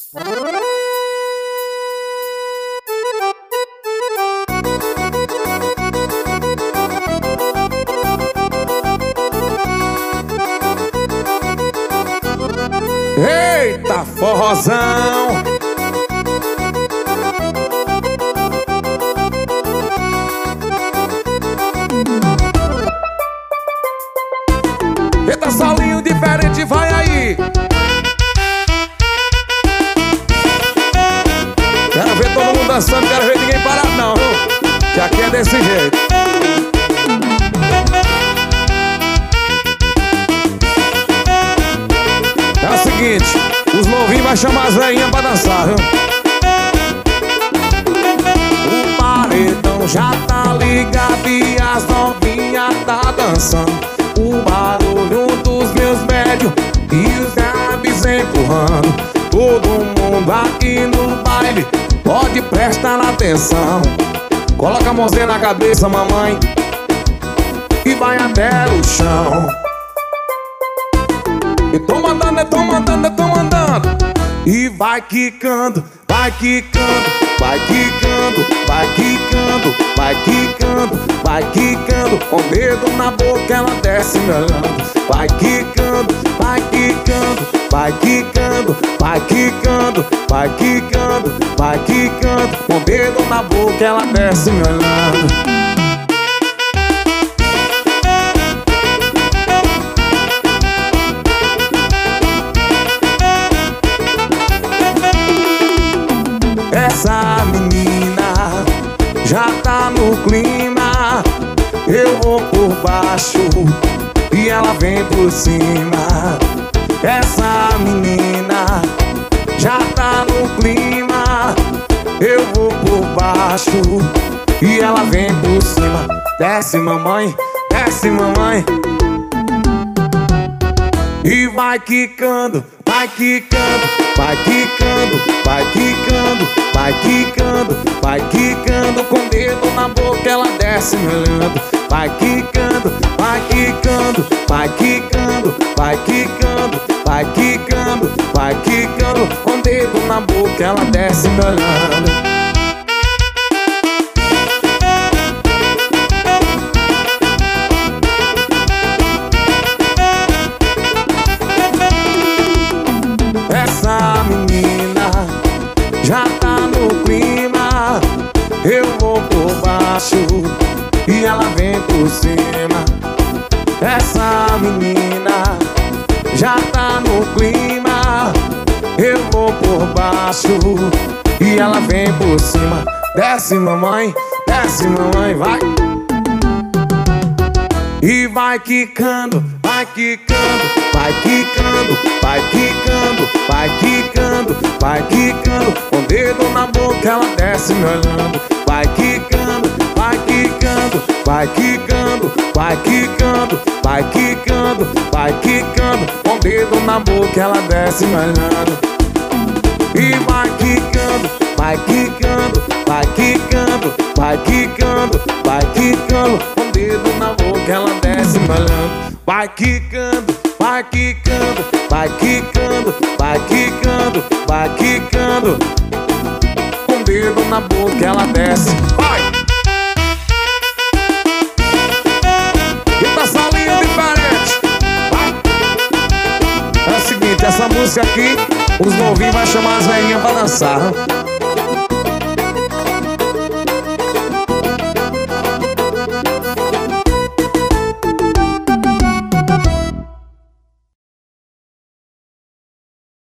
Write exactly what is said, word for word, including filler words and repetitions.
Eita, forrozão! Eita, solinho diferente, vai aí! Quero ver todo mundo dançando, quero ver ninguém parar não, viu? Que aqui é desse jeito. É o seguinte, os novinhos vão chamar as velhinhas pra dançar, viu? O paredão já tá ligado e as novinhas tá dançando. O barulho dos meus velhos e os gabs empurrando. Todo mundo aqui no baile pode prestar atenção. Coloca a mãozinha na cabeça, mamãe, e vai até o chão. Eu tô mandando, eu tô mandando, eu tô mandando. E vai quicando, vai quicando, vai quicando, vai quicando, vai quicando, vai quicando. Com o dedo na boca ela desce me olhando. Vai quicando, vai quicando, vai quicando, vai quicando, vai quicando, vai quicando. Com o dedo na boca ela desce me olhando. Essa menina já tá no clima. Eu vou por baixo e ela vem por cima. Essa menina já tá no clima. Eu vou por baixo e ela vem por cima. Desce, mamãe, desce, mamãe. E vai quicando, vai quicando, vai quicando, vai quicando, vai quicando, vai quicando. Com o dedo na boca ela desce me olhando. Vai quicando, vai quicando, vai quicando, vai quicando, vai quicando, vai quicando. Com o dedo na boca ela desce me olhando. Essa menina já tá no clima. Eu vou por baixo e ela vem por cima. Essa menina já tá no clima. Eu vou por baixo e ela vem por cima. Desce, mamãe, desce, mamãe, vai. E vai quicando, vai quicando, vai quicando, vai quicando, vai quicando, vai quicando. Com o dedo na boca ela desce me olhando. Vai quicando, vai quicando, vai quicando, vai quicando, vai quicando, vai quicando. Com o dedo na boca ela desce me olhando. E vai quicando, vai quicando, vai quicando, vai quicando, vai quicando. Com o dedo na boca ela desce me olhando. Vai quicando, vai quicando, vai quicando, vai quicando, vai quicando. Com o dedo na boca ela desce. Vai! E tá salinho diferente. Vai! É o seguinte, essa música aqui os novinhos vão chamar as velhinhas pra dançar.